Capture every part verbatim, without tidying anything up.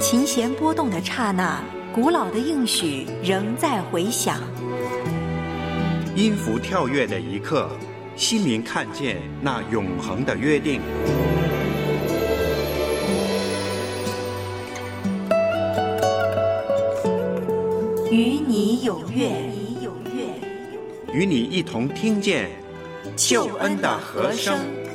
琴弦拨动的刹那，古老的应许仍在回响。 音符跳跃的一刻，心灵看见那永恒的约定。 与你有约， 与你一同听见救恩的和声。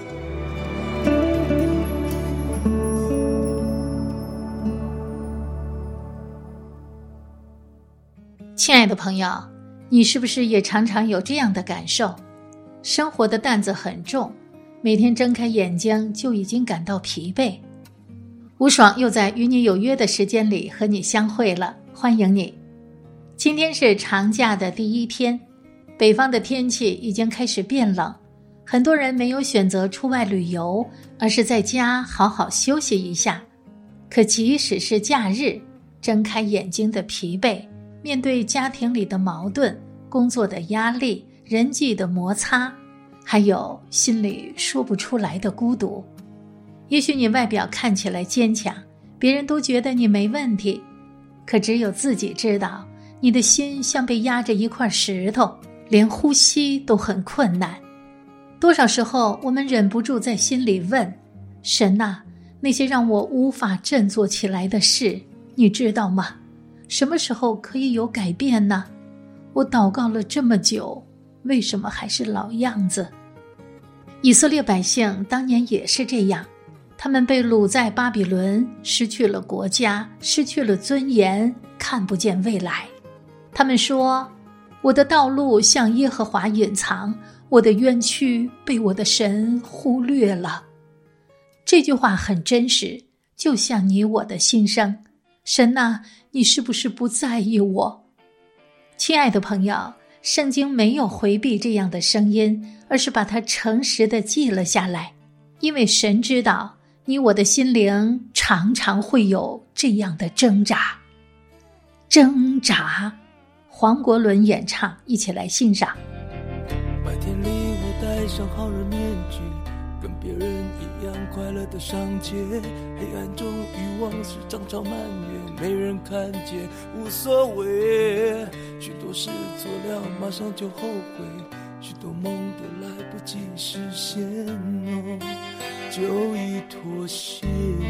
亲爱的朋友，你是不是也常常有这样的感受？生活的担子很重，每天睁开眼睛就已经感到疲惫。吴爽又在与你有约的时间里和你相会了，欢迎你。今天是长假的第一天，北方的天气已经开始变冷，很多人没有选择出外旅游，而是在家好好休息一下。可即使是假日，睁开眼睛的疲惫，面对家庭里的矛盾、工作的压力、人际的摩擦，还有心里说不出来的孤独。也许你外表看起来坚强，别人都觉得你没问题，可只有自己知道，你的心像被压着一块石头，连呼吸都很困难。多少时候我们忍不住在心里问，神啊，那些让我无法振作起来的事，你知道吗？什么时候可以有改变呢？我祷告了这么久，为什么还是老样子？以色列百姓当年也是这样，他们被掳在巴比伦，失去了国家，失去了尊严，看不见未来。他们说，我的道路向耶和华隐藏，我的冤屈被我的神忽略了。这句话很真实，就像你我的心声。神啊，你是不是不在意我？亲爱的朋友，圣经没有回避这样的声音，而是把它诚实地记了下来，因为神知道你我的心灵常常会有这样的挣扎。挣扎，黄国伦演唱，一起来欣赏。 白天里我戴上好人面具，跟别人一样快乐的上街，黑暗中欲望是涨潮蔓延，没人看见无所谓，许多事做了马上就后悔，许多梦都来不及实现，哦，就已妥协。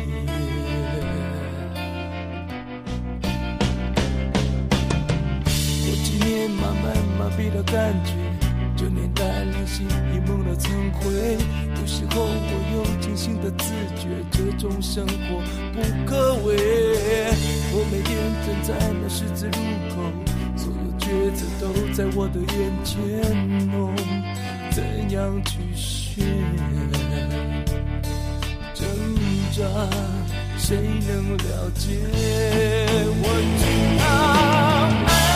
过几年慢慢麻痹了感觉，这年代流行一梦的曾回，有时候我有清醒的自觉，这种生活不可为。我每天站在那十字路口，所有抉择都在我的眼前，哦，怎样去选？挣扎，谁能了解？我知道爱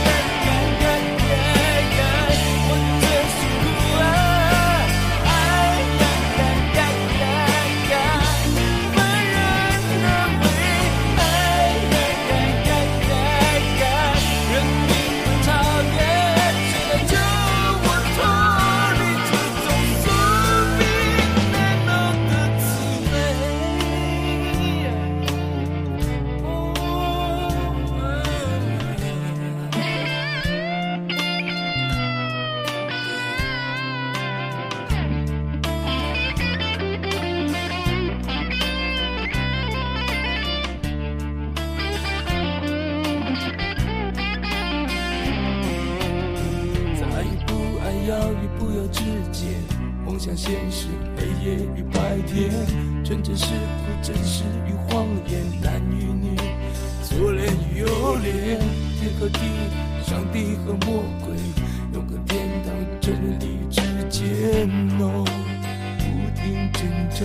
像现实，黑夜与白天，纯真是苦，真实与谎言，男与女，左脸与右脸，天和地，上帝和魔鬼，有个天堂真理之间，哦，不停挣扎，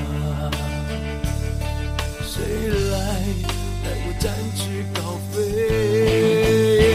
谁来带我展翅高飞？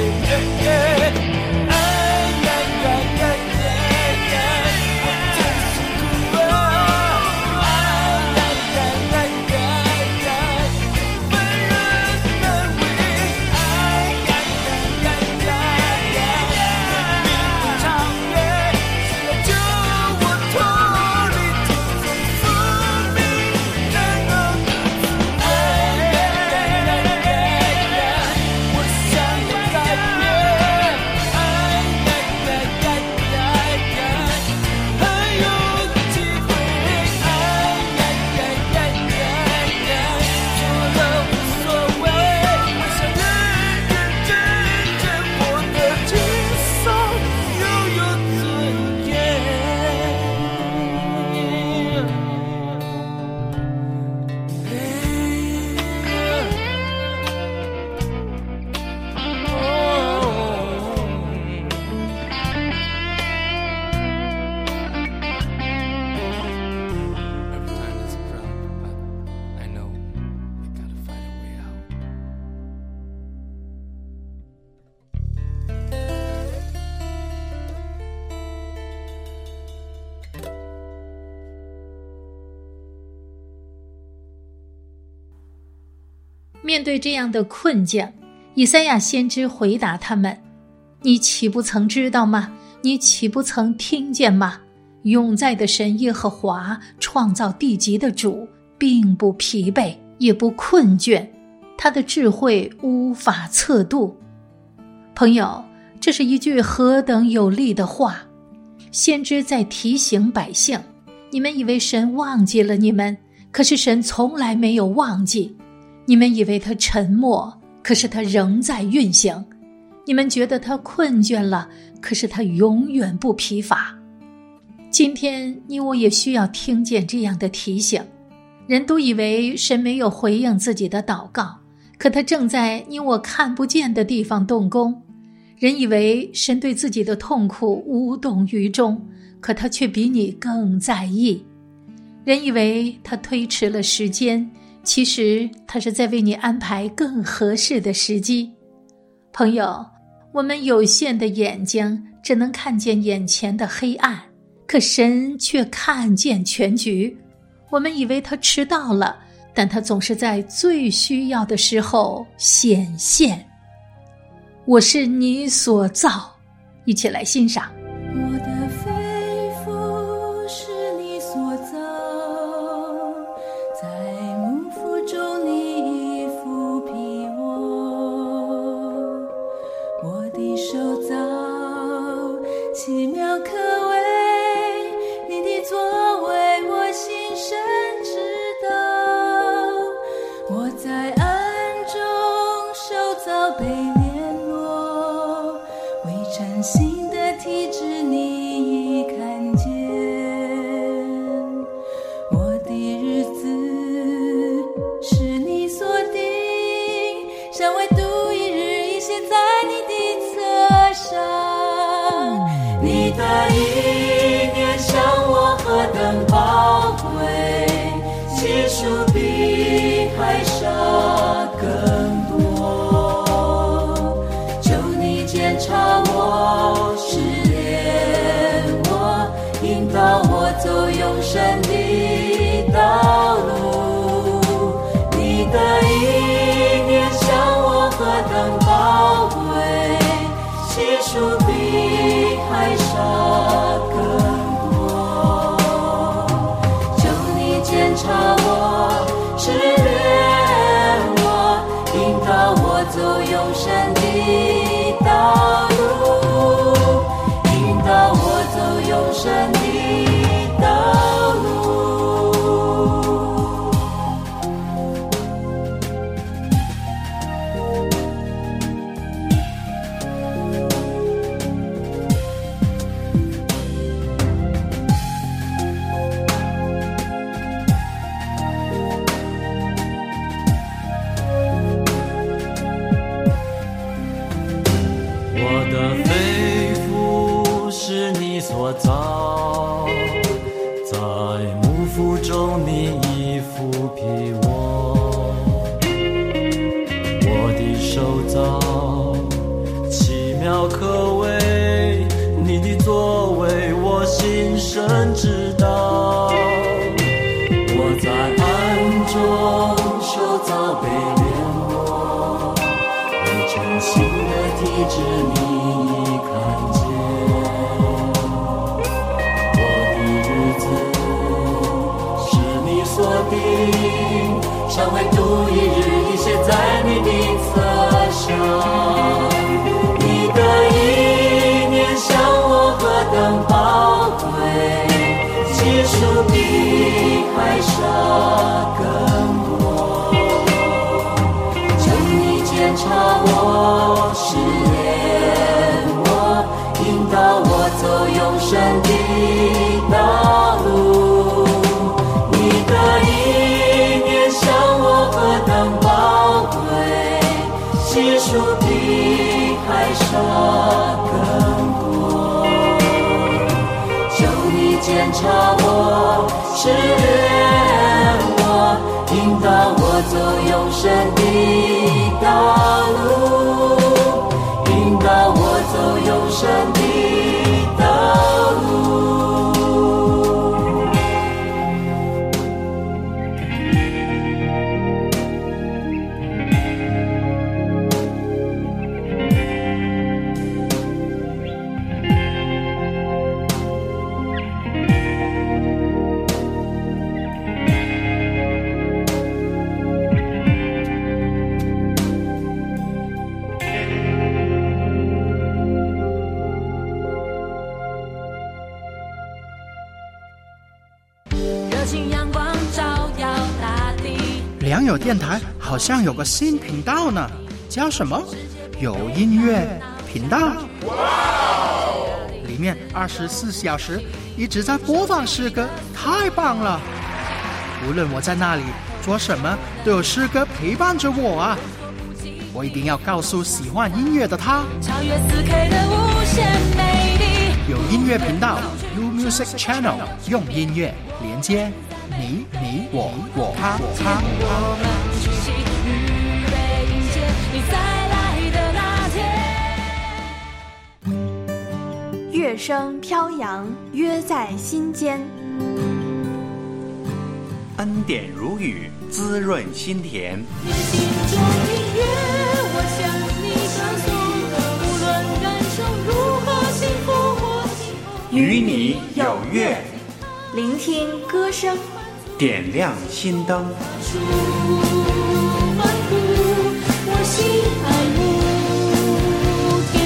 面对这样的困境，以赛亚先知回答他们：你岂不曾知道吗？你岂不曾听见吗？永在的神耶和华，创造地极的主，并不疲惫，也不困倦，他的智慧无法测度。朋友，这是一句何等有力的话！先知在提醒百姓，你们以为神忘记了你们，可是神从来没有忘记。你们以为他沉默，可是他仍在运行。你们觉得他困倦了，可是他永远不疲乏。今天你我也需要听见这样的提醒。人都以为神没有回应自己的祷告，可他正在你我看不见的地方动工。人以为神对自己的痛苦无动于衷，可他却比你更在意。人以为他推迟了时间，其实他是在为你安排更合适的时机。朋友，我们有限的眼睛只能看见眼前的黑暗，可神却看见全局。我们以为他迟到了，但他总是在最需要的时候显现。我是你所造，一起来欣赏。 我的肺腑是你所造，在母腹中你抚庇我，我的手造奇妙可畏，你的作为我心深知道。我在暗中受造被联络，未成形的体质你已看见。我的日子是你所定，尚未度一日，已写在你的册上。你的意念向我何等宝贵，其数比海沙更多。求你检查我，试炼我，引导我走永生的道路。你的意念向我何等宝贵，其数比海沙更多。求你检查我，试炼我，引导我走永生的道路，引导我走永生的道路。 我的肺腑是你所造，在母腹中你已抚庇我，我的手造奇妙可畏，你的作为我心深知道。我在暗中受造被联络，未成形的体质你已看见。我的日子是你所定，尚未度一日，已写在你的册上。你的意念向我何等宝贵，其数比海沙更多。求你检查我，试炼我，引导我走永生的道路。你的意念向我何等宝贵，其数比海沙更多。求你检查我，试炼我，引导我走永生的道路，引导我走永生的道路。 良友电台好像有个新频道呢，叫什么？有音乐频道。里面二十四小时一直在播放诗歌，太棒了！无论我在那里做什么，都有诗歌陪伴着我啊！我一定要告诉喜欢音乐的他， 超越四 K 的无限美丽。 有音乐频道 U Music Channel， 用音乐连接你你我我他他我们齐心预备迎接你再来的那天。 乐声飘扬，约在心间。 恩典如雨，滋润心田。 你的心中音乐，我向你传颂，无论感受如何幸福或幸福， 与你有约， 聆听歌声， 点亮心灯。 出欢呼，我心爱慕天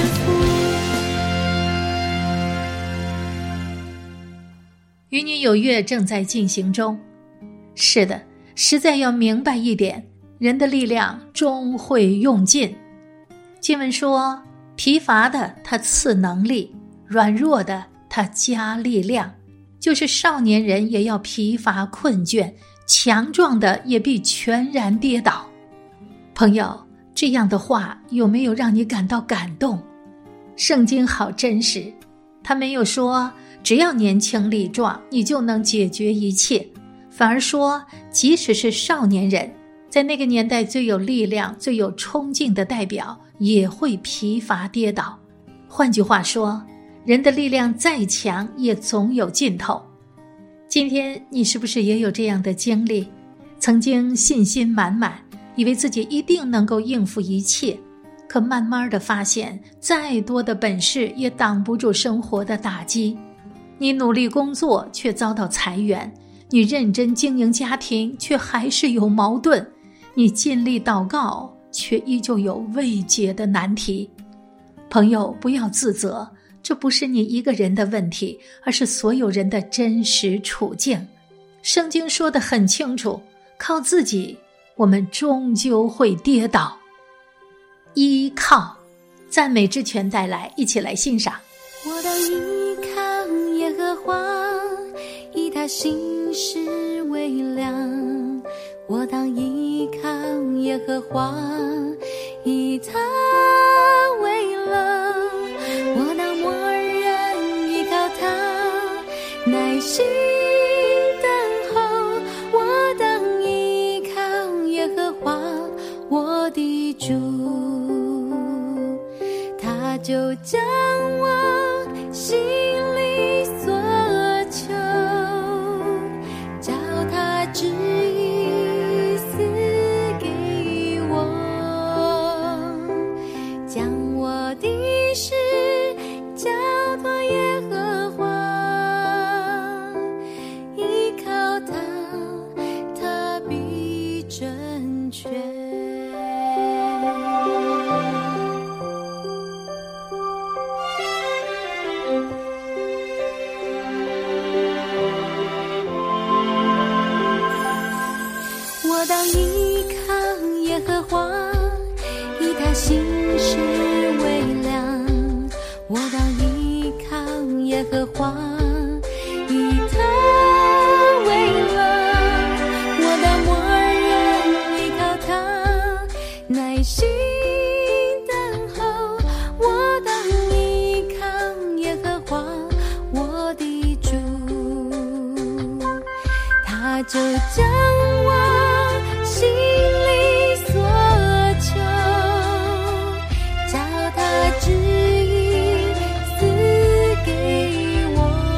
父。 与你有约正在进行中。是的，实在要明白一点，人的力量终会用尽。经文说，疲乏的他赐能力，软弱的他加力量，就是少年人也要疲乏困倦，强壮的也必全然跌倒。朋友，这样的话有没有让你感到感动？圣经好真实，他没有说只要年轻力壮你就能解决一切，反而说即使是少年人，在那个年代最有力量最有冲劲的代表也会疲乏跌倒。换句话说，人的力量再强也总有尽头。今天你是不是也有这样的经历？曾经信心满满，以为自己一定能够应付一切，可慢慢的发现，再多的本事也挡不住生活的打击。你努力工作却遭到裁员，你认真经营家庭却还是有矛盾，你尽力祷告却依旧有未解的难题。朋友，不要自责，这不是你一个人的问题，而是所有人的真实处境。圣经说得很清楚，靠自己我们终究会跌倒。依靠，赞美之泉带来，一起来欣赏。 我当依靠耶和华，以他心事为粮。我当依靠耶和华，以他为乐。我当默认依靠他，耐心等候。我当依靠耶和华，我的主，他就将我心里所求，叫他指引赐给我，将我的事交托耶和华，依靠他，他必成全。我当依靠耶和华，以他心事为粮。我当依靠耶和华，以他为乐。我当默认依靠他，耐心等候。我当依靠耶和华，我的主，他就将我心里所求，叫他指引赐给我，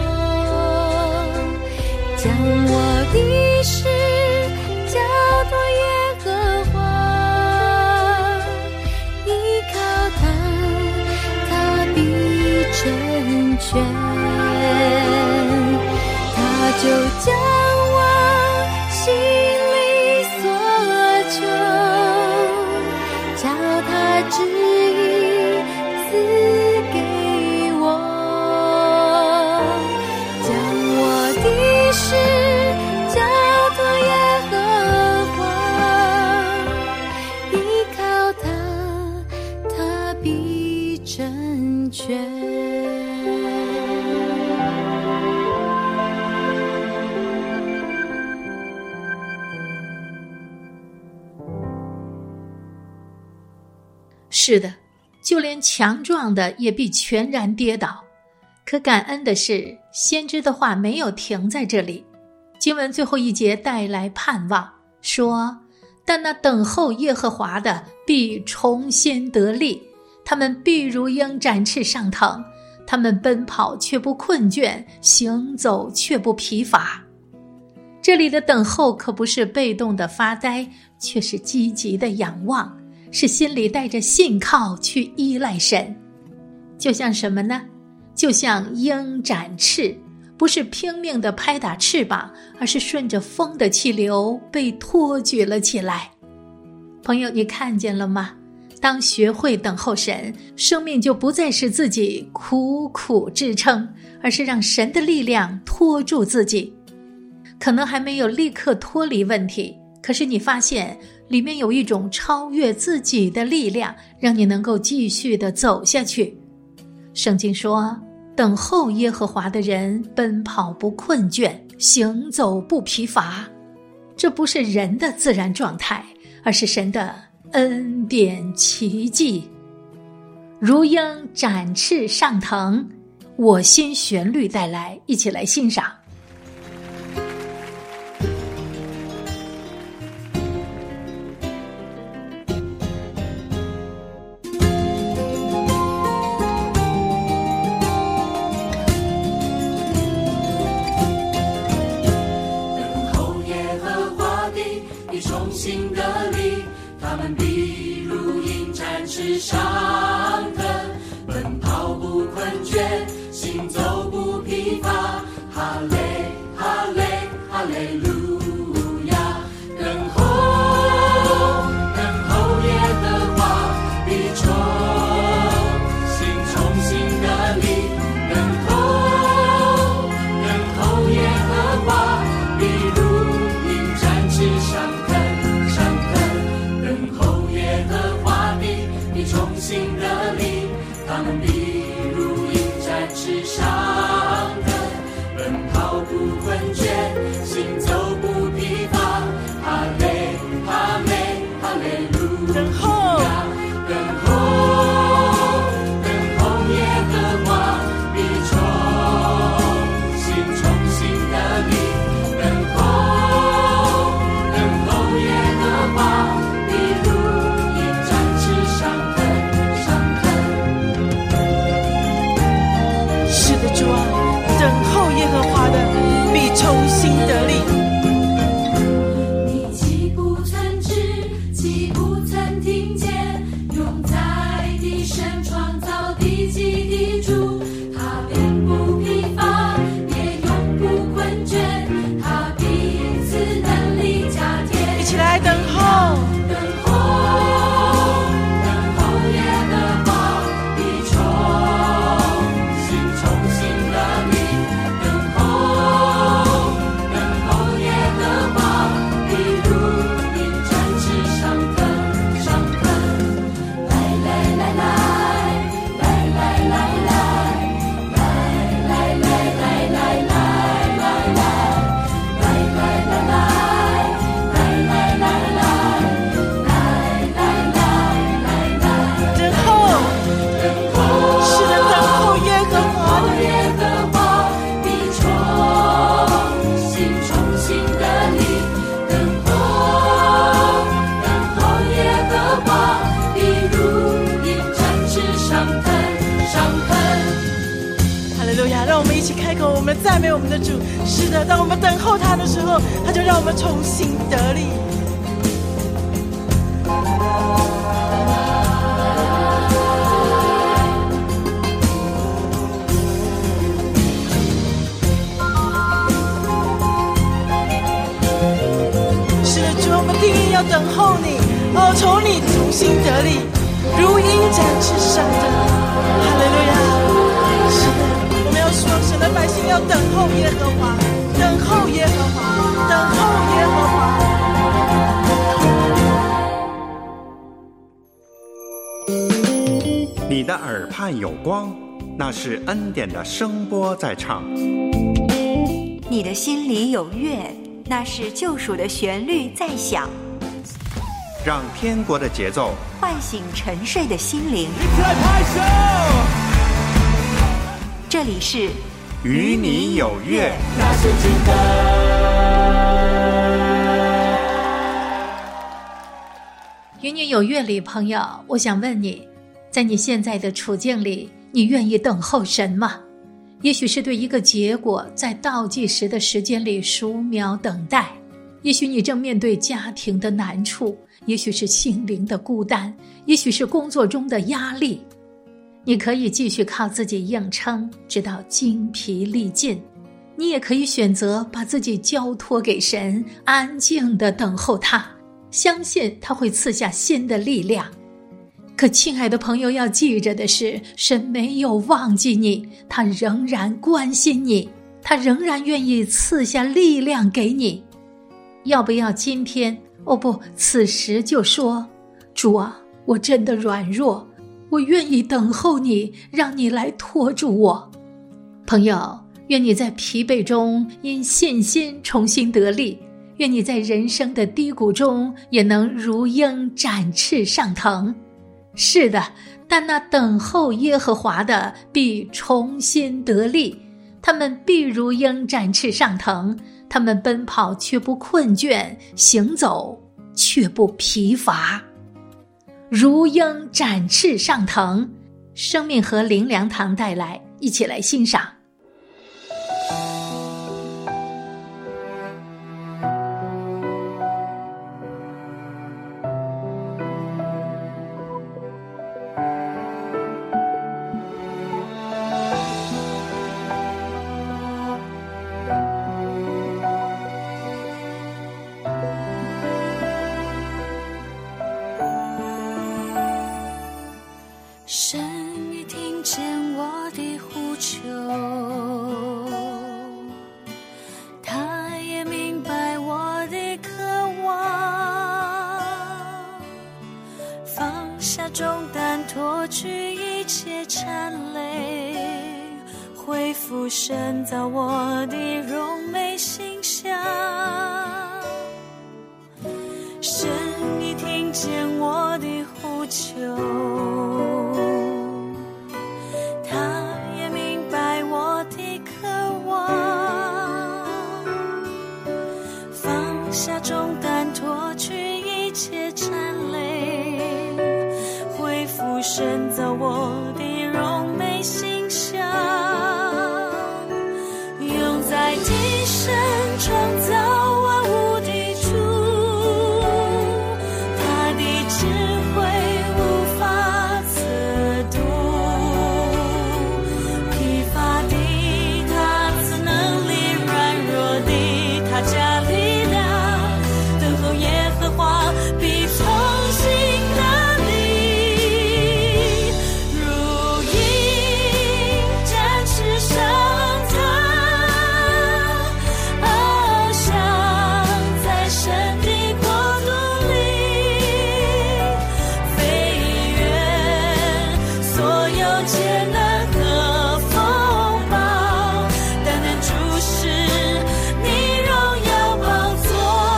是的，就连强壮的也必全然跌倒。可感恩的是，先知的话没有停在这里。经文最后一节带来盼望，说：但那等候耶和华的必重新得力，他们必如鹰展翅上腾，他们奔跑却不困倦，行走却不疲乏。这里的等候可不是被动的发呆，却是积极的仰望，是心里带着信靠去依赖神。就像什么呢？就像鹰展翅，不是拼命地拍打翅膀，而是顺着风的气流被托举了起来。朋友，你看见了吗？当学会等候神，生命就不再是自己苦苦支撑，而是让神的力量托住自己。可能还没有立刻脱离问题，可是你发现里面有一种超越自己的力量，让你能够继续地走下去。圣经说，等候耶和华的人奔跑不困倦，行走不疲乏。这不是人的自然状态，而是神的恩典奇迹。如鹰展翅上腾，我心旋律带来，一起来欣赏。 上腾，奔跑不困倦，行走不疲乏。哈雷哈雷哈雷路亚，等候等候耶和华，必重新重新的力。等候等候耶和华，必如鹰展翅上腾上腾。等候耶和华的重新的力，他们必如鹰展翅上腾，奔跑不困倦，行走不疲乏。哈雷哈雷哈雷路亚，等候等候耶和华，必重新重新的力。等候等候耶和华，必如鹰展翅上腾。 主啊，等候耶和华的必重新得力。 你岂不曾知，岂不曾听见，永在的神创造地基的主，他并不疲乏，也永不困倦，他彼此能力加添。 一起来等候， 等候等候耶和华，必重我们赞美我们的主。是的，当我们等候他的时候，他就让我们重新得力。是的，主，我们定义要等候你，哦，从你重新得力，如鹰展翅上腾。哈利路亚！是的。说神的百姓要等候耶和华，等候耶和华，等候耶和华。 你的耳畔有光，那是恩典的声波在唱。 你的心里有乐，那是救赎的旋律在响。 让天国的节奏唤醒沉睡的心灵。 一起来拍手！ 这里是与你有约。 那是真的。 与你有约里，朋友，我想问你，在你现在的处境里，你愿意等候神吗？也许是对一个结果在倒计时的时间里数秒等待，也许你正面对家庭的难处，也许是心灵的孤单，也许是工作中的压力。你可以继续靠自己硬撑，直到精疲力尽；你也可以选择把自己交托给神，安静地等候他，相信他会赐下新的力量。可亲爱的朋友，要记着的是，神没有忘记你，他仍然关心你，他仍然愿意赐下力量给你。要不要今天，哦不，此时就说，主啊，我真的软弱，我愿意等候你，让你来托住我。朋友，愿你在疲惫中因信心重新得力，愿你在人生的低谷中也能如鹰展翅上腾。是的，但那等候耶和华的必重新得力，他们必如鹰展翅上腾，他们奔跑却不困倦，行走却不疲乏。如鹰展翅上腾，生命和灵粮堂带来，一起来欣赏。 神已听见我的呼求，他也明白我的渴望，放下重担，脱去一切缠累，恢复神造我的荣美形象。神已听见我的呼求，下重担，脱去一切缠累，恢复神造我的荣美形象，用在地神创造万物的主，他的智慧无法测度，疲乏的他赐能力，软弱的他加力，必重新得力，如鹰展翅上腾，翱翔在神的国度里，飞越所有艰难和风暴，单单注视你荣耀宝座。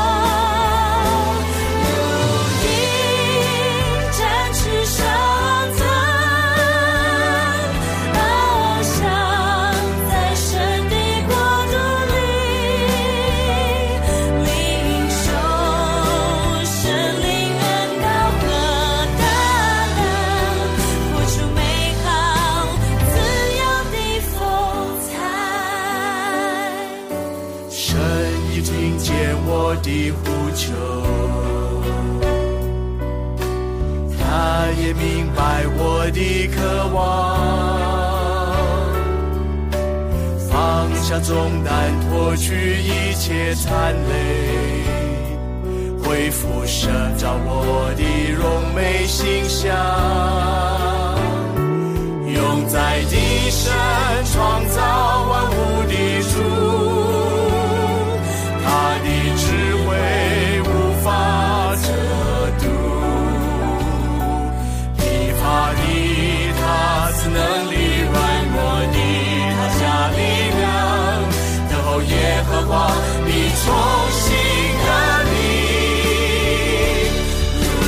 我的呼求，他也明白我的渴望，放下重担，脱去一切残累，恢复神造我的荣美形象，用在地神创造万物的主，他的智慧无法测度，疲乏的他赐能力，软弱的他加力量，等候耶和华必重新得力，如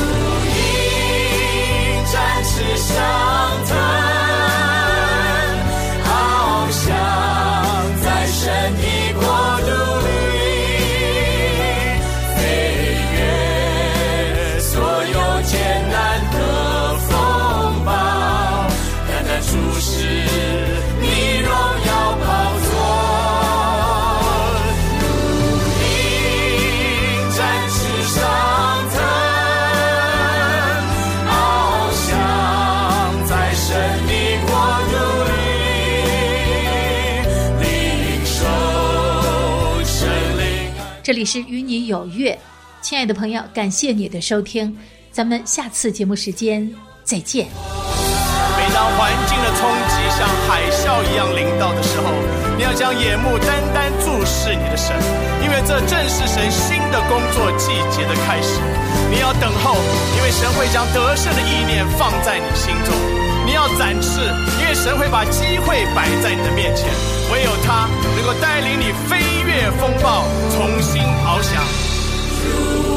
这里是与你有约，亲爱的朋友，感谢你的收听，咱们下次节目时间再见。 每当环境的冲击像海啸一样临到的时候，你要将眼目单单注视你的神，因为这正是神新的工作季节的开始。你要等候，因为神会将得胜的意念放在你心中。你要展翅，因为神会把机会摆在你的面前，唯有他能够带领你飞越风暴，重新翱翔。